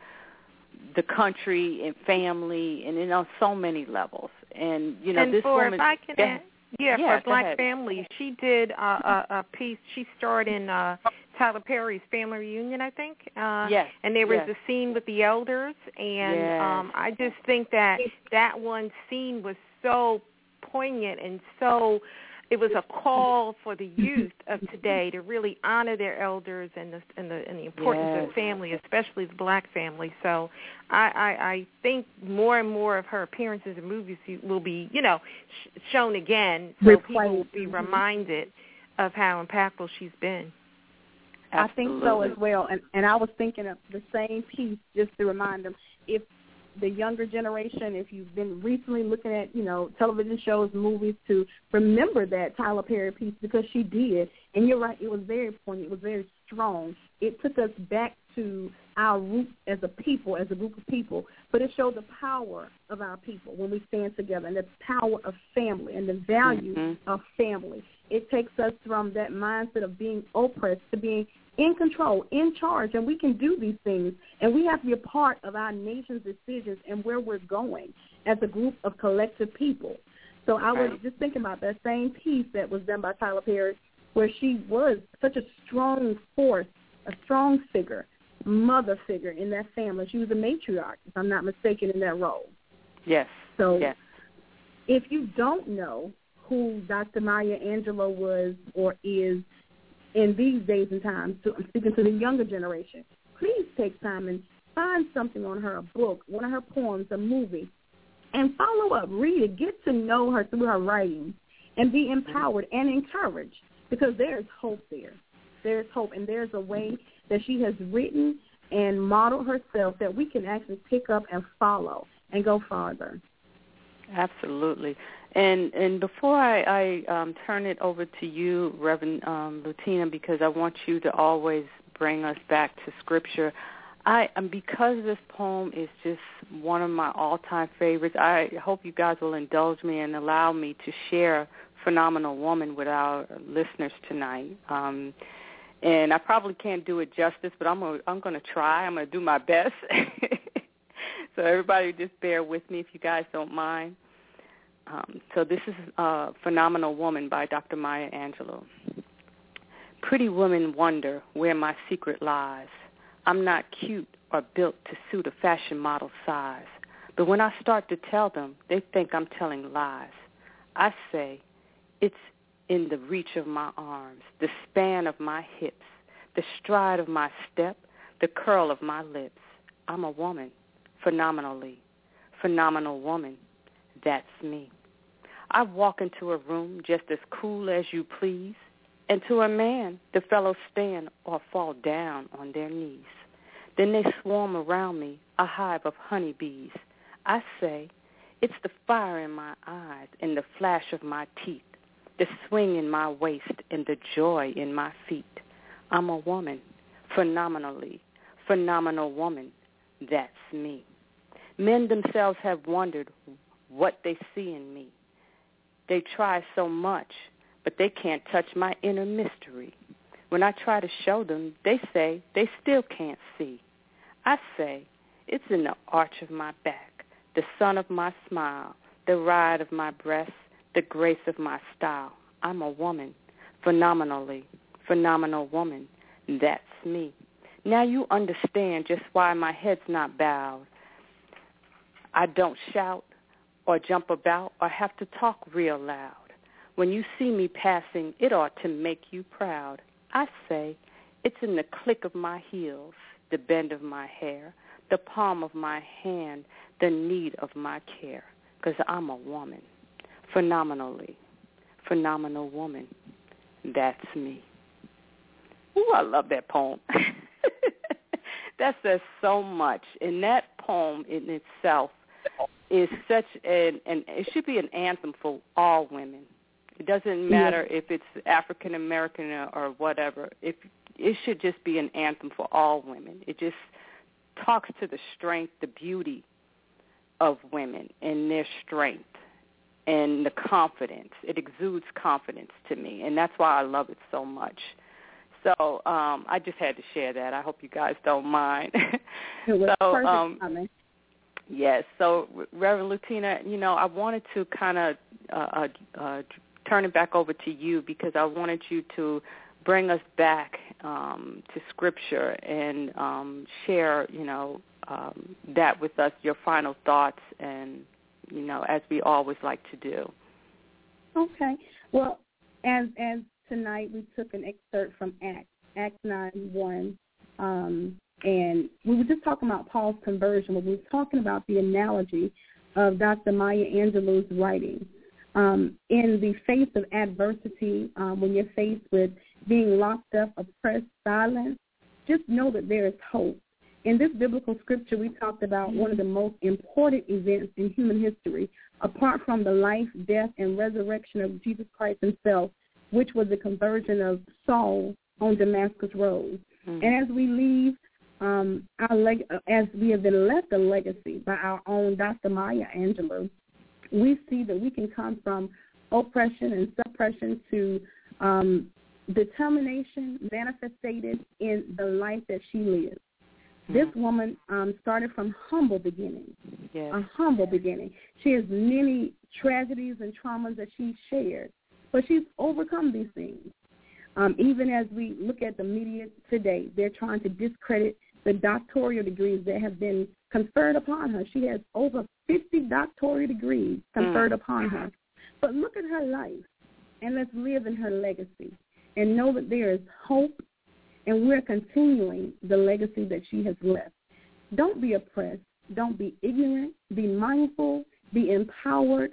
Speaker 4: the country and family and, you know, so many levels. And, you know,
Speaker 3: and
Speaker 4: this
Speaker 3: for,
Speaker 4: woman...
Speaker 3: if I can
Speaker 4: yeah,
Speaker 3: add, yeah,
Speaker 4: yeah,
Speaker 3: for Black
Speaker 4: ahead.
Speaker 3: Family, she did uh, a, a piece. She starred in uh, Tyler Perry's Family Reunion, I think. Uh,
Speaker 4: yes.
Speaker 3: And there was
Speaker 4: yes.
Speaker 3: a scene with the elders, and
Speaker 4: yes.
Speaker 3: um, I just think that that one scene was so poignant and so it was a call for the youth of today to really honor their elders and the and the, and the importance
Speaker 4: yes.
Speaker 3: of family, especially the Black family. So I, I, I think more and more of her appearances in movies will be, you know, sh- shown again, so
Speaker 5: Replayed.
Speaker 3: people will be reminded of how impactful she's been.
Speaker 4: Absolutely.
Speaker 5: I think so as well. And, and I was thinking of the same piece just to remind them, if the younger generation, if you've been recently looking at, you know, television shows, movies, to remember that Tyler Perry piece, because she did. And you're right, it was very poignant. It was very strong. It took us back to our roots as a people, as a group of people. But it showed the power of our people when we stand together, and the power of family and the value
Speaker 4: mm-hmm.
Speaker 5: of family. It takes us from that mindset of being oppressed to being in control, in charge, and we can do these things. And we have to be a part of our nation's decisions and where we're going as a group of collective people. So I was
Speaker 4: right.
Speaker 5: just thinking about that same piece that was done by Tyler Perry, where she was such a strong force, a strong figure, mother figure in that family. She was a matriarch, if I'm not mistaken, in that role.
Speaker 4: Yes.
Speaker 5: So
Speaker 4: yes.
Speaker 5: if you don't know who Doctor Maya Angelou was or is in these days and times, to, I'm speaking to the younger generation, please take time and find something on her, a book, one of her poems, a movie, and follow up, read it, get to know her through her writings, and be empowered and encouraged, because there's hope there. There's hope, and there's a way that she has written and modeled herself that we can actually pick up and follow and go farther.
Speaker 4: Absolutely. And and before I, I um, turn it over to you, Reverend um, Lutina, because I want you to always bring us back to Scripture, I um, because this poem is just one of my all-time favorites, I hope you guys will indulge me and allow me to share Phenomenal Woman with our listeners tonight. Um, and I probably can't do it justice, but I'm gonna, I'm going to try. I'm going to do my best. So everybody just bear with me if you guys don't mind. Um, so this is uh, Phenomenal Woman by Doctor Maya Angelou. Pretty women wonder where my secret lies. I'm not cute or built to suit a fashion model size. But when I start to tell them, they think I'm telling lies. I say, it's in the reach of my arms, the span of my hips, the stride of my step, the curl of my lips. I'm a woman, phenomenally, phenomenal woman. That's me. I walk into a room just as cool as you please, and to a man, the fellows stand or fall down on their knees. Then they swarm around me, a hive of honeybees. I say, it's the fire in my eyes and the flash of my teeth, the swing in my waist and the joy in my feet. I'm a woman, phenomenally, phenomenal woman. That's me. Men themselves have wondered what they see in me. They try so much, but they can't touch my inner mystery. When I try to show them, they say they still can't see. I say, it's in the arch of my back, the sun of my smile, the ride of my breast, the grace of my style. I'm a woman, phenomenally, phenomenal woman. That's me. Now you understand just why my head's not bowed. I don't shout or jump about or have to talk real loud. When you see me passing, it ought to make you proud. I say, it's in the click of my heels, the bend of my hair, the palm of my hand, the need of my care, because I'm a woman, phenomenally, phenomenal woman. That's me. Ooh, I love that poem. That says so much. And that poem in itself is such an, and it should be an anthem for all women. It doesn't matter if it's African American or, or whatever. If it should just be an anthem for all women. It just talks to the strength, the beauty of women and their strength and the confidence. It exudes confidence to me, and that's why I love it so much. So um, I just had to share that. I hope you guys don't mind.
Speaker 5: It was
Speaker 4: so,
Speaker 5: perfect
Speaker 4: um,
Speaker 5: timing.
Speaker 4: Yes. So, Reverend Lutina, you know, I wanted to kind of uh, uh, turn it back over to you because I wanted you to bring us back um, to Scripture and um, share, you know, um, that with us, your final thoughts, and, you know, as we always like to do.
Speaker 5: Okay. Well, as as tonight we took an excerpt from Acts, Acts nine one, um, and we were just talking about Paul's conversion, but we were talking about the analogy of Doctor Maya Angelou's writing. Um, in the face of adversity, um, when you're faced with being locked up, oppressed, silenced, just know that there is hope. In this biblical scripture, we talked about one of the most important events in human history, apart from the life, death, and resurrection of Jesus Christ himself, which was the conversion of Saul on Damascus Road. Mm-hmm. And as we leave, um, our leg- as we have been left a legacy by our own Doctor Maya Angelou, we see that we can come from oppression and suppression to um, determination manifested in the life that she lived. This woman um, started from humble beginnings,
Speaker 4: yes.
Speaker 5: a humble beginning. She has many tragedies and traumas that she's shared, but she's overcome these things. Um, even as we look at the media today, they're trying to discredit the doctoral degrees that have been conferred upon her. She has over fifty doctoral degrees conferred mm. upon her. But look at her life, and let's live in her legacy and know that there is hope, and we're continuing the legacy that she has left. Don't be oppressed. Don't be ignorant. Be mindful. Be empowered.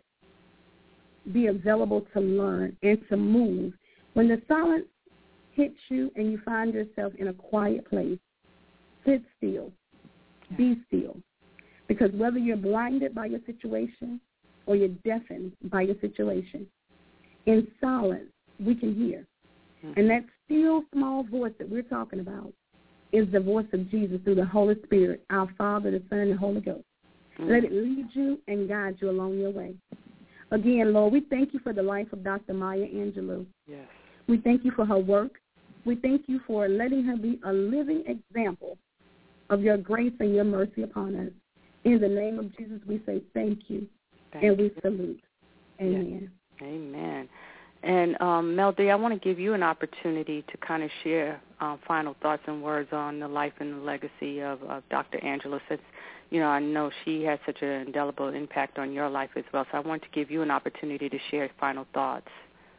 Speaker 5: Be available to learn and to move. When the silence hits you and you find yourself in a quiet place, sit still. Be still. Because whether you're blinded by your situation or you're deafened by your situation, in silence we can hear. And that still small voice that we're talking about is the voice of Jesus through the Holy Spirit, our Father, the Son, and the Holy Ghost. Mm-hmm. Let it lead you and guide you along your way. Again, Lord, we thank you for the life of Doctor Maya Angelou.
Speaker 4: Yes.
Speaker 5: We thank you for her work. We thank you for letting her be a living example of your grace and your mercy upon us. In the name of Jesus, we say thank you, thank and we you. salute. Amen.
Speaker 4: Yes. Amen. And, um, Melody, I want to give you an opportunity to kind of share um, final thoughts and words on the life and the legacy of, of Doctor Angelou, since, you know, I know she had such an indelible impact on your life as well. So I want to give you an opportunity to share final thoughts.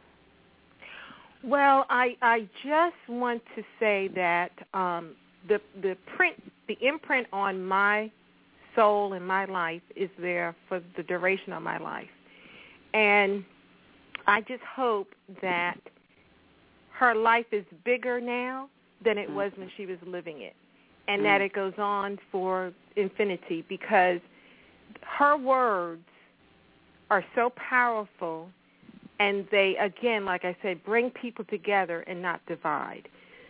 Speaker 3: Well, I, I just want to say that um, the the print, the imprint on my soul and my life is there for the duration of my life. And I just hope that her life is bigger now than it was when she was living it, and that it goes on for infinity, because her words are so powerful, and they, again, like I said, bring people together and not divide.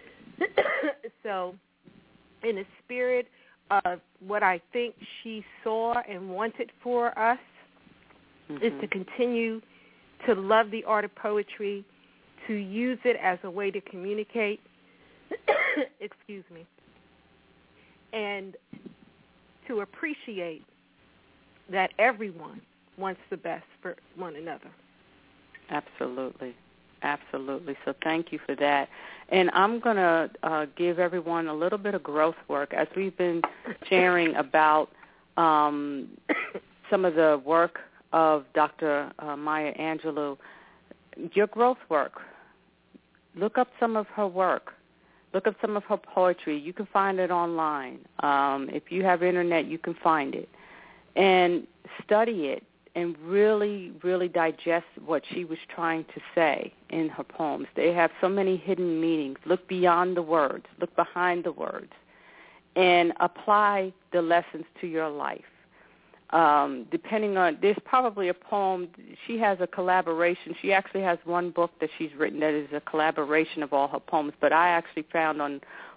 Speaker 3: So in the spirit of what I think she saw and wanted for us mm-hmm. is to continue to love the art of poetry, to use it as a way to communicate, excuse me, and to appreciate that everyone wants the best for one another.
Speaker 4: Absolutely. Absolutely. So thank you for that. And I'm going to uh, give everyone a little bit of growth work as we've been sharing about um, some of the work of Doctor Uh, Maya Angelou. Your growth work. Look up some of her work. Look up some of her poetry. You can find it online. Um, if you have internet, you can find it. And study it and really, really digest what she was trying to say in her poems. They have so many hidden meanings. Look beyond the words. Look behind the words. And apply the lessons to your life. Um, depending on, there's probably a poem, she has a collaboration. She actually has one book that she's written that is a collaboration of all her poems, but I actually found on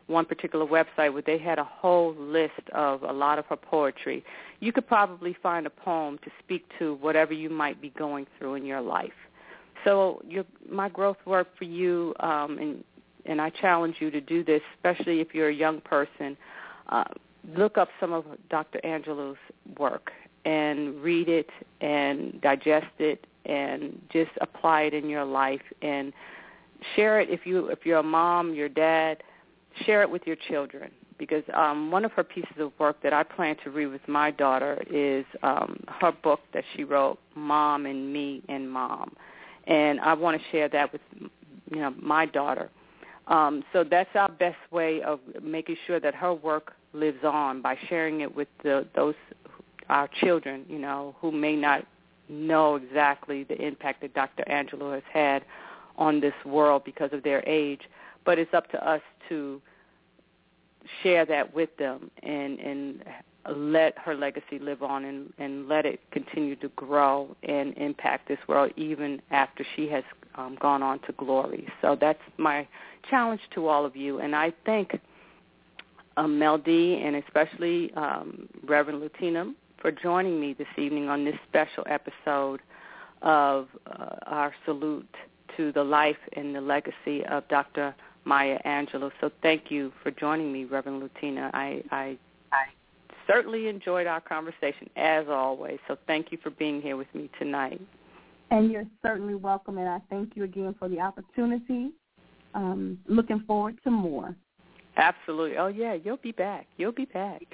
Speaker 4: one particular website where they had a whole list of a lot of her poetry. You could probably find a poem to speak to whatever you might be going through in your life. So your, my growth work for you, um, and, and I challenge you to do this, especially if you're a young person, uh, look up some of Doctor Angelou's work and read it and digest it and just apply it in your life and share it. If you if you're a mom, your dad, share it with your children, because um, one of her pieces of work that I plan to read with my daughter is um, her book that she wrote, Mom and Me and Mom, and I want to share that with you know my daughter. Um, so that's our best way of making sure that her work lives on, by sharing it with the, those our children, you know, who may not know exactly the impact that Doctor Angelou has had on this world because of their age. But it's up to us to share that with them and, and let her legacy live on and, and let it continue to grow and impact this world even after she has um, gone on to glory. So that's my challenge to all of you. And I thank um, Mel D and especially um, Reverend Lutina for joining me this evening on this special episode of uh, our salute to the life and the legacy of Doctor Maya Angelou. So thank you for joining me, Reverend Lutina. I, I, I certainly enjoyed our conversation, as always, so thank you for being here with me tonight.
Speaker 5: And you're certainly welcome, and I thank you again for the opportunity. Um, looking forward to more.
Speaker 4: Absolutely. Oh, yeah, you'll be back. You'll be back.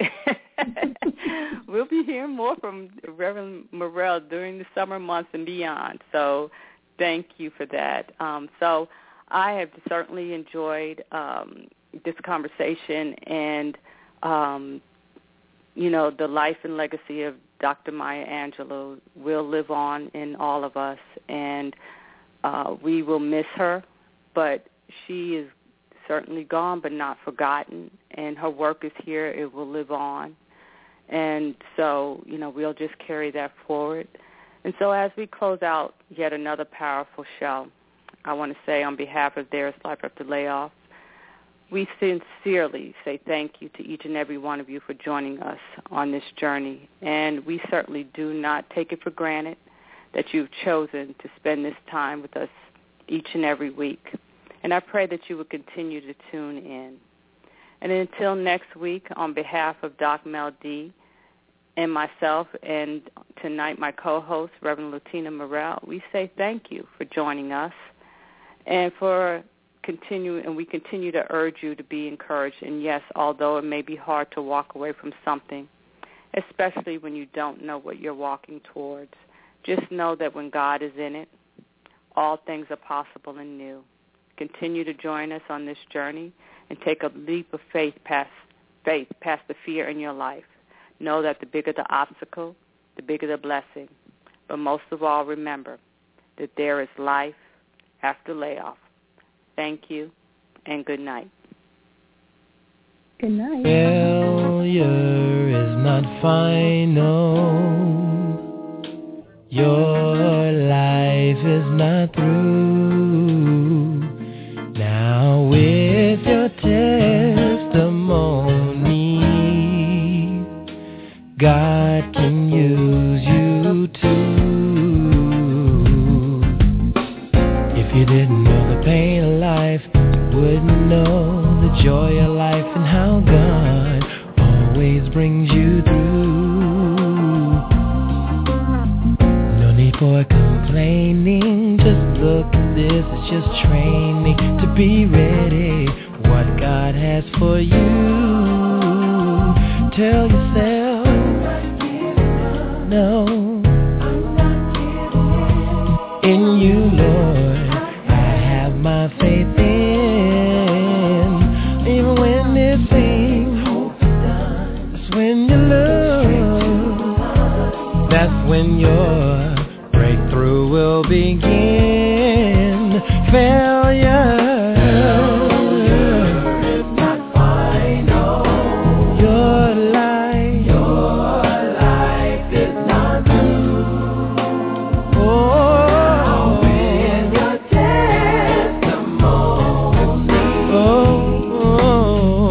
Speaker 4: We'll be hearing more from Reverend Morrell during the summer months and beyond, so thank you for that. Um, so I have certainly enjoyed um, this conversation, and, um, you know, the life and legacy of Doctor Maya Angelou will live on in all of us, and uh, we will miss her, but she is certainly gone but not forgotten, and her work is here. It will live on. And so, you know, we'll just carry that forward. And so as we close out yet another powerful show, I want to say on behalf of There Is Life After Layoff, we sincerely say thank you to each and every one of you for joining us on this journey. And we certainly do not take it for granted that you've chosen to spend this time with us each and every week. And I pray that you will continue to tune in. And until next week, on behalf of Doc Mel D and myself, and tonight my co-host, Reverend Lutina Morrell, we say thank you for joining us, and for continue, and we continue to urge you to be encouraged. And yes, although it may be hard to walk away from something, especially when you don't know what you're walking towards, just know that when God is in it, all things are possible and new. Continue to join us on this journey and take a leap of faith past faith, past the fear in your life. Know that the bigger the obstacle, the bigger the blessing. But most of all, remember that there is life after layoff. Thank you, and good night.
Speaker 5: Good night.
Speaker 2: Failure is not final. Your life is not through. Now with your testimony, God can use you too. If you didn't know the pain of life, you wouldn't know the joy of life and how God always brings you through. No need for complaining, just look at this, it's just training to be ready. What God has for you, tell yourself, no, in you, Lord, I have my faith in. Even when it seems that's when you lose, that's when your breakthrough will begin. Failure is not final. Your life, your life is not through. Oh, with your testimony, oh, oh,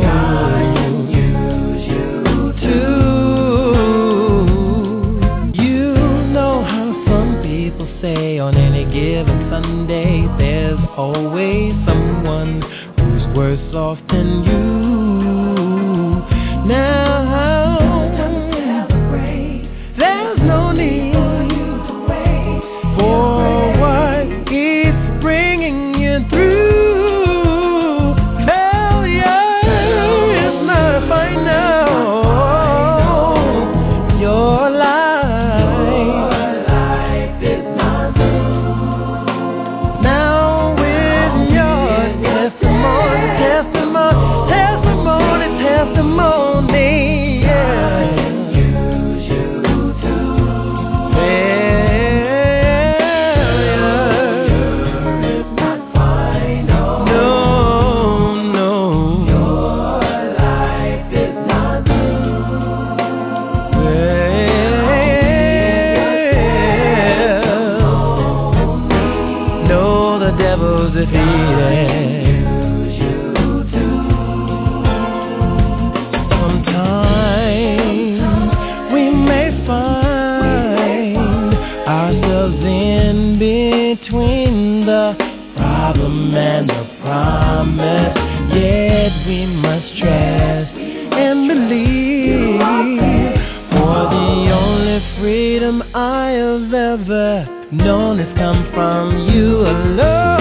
Speaker 2: I have ever known has come from you alone.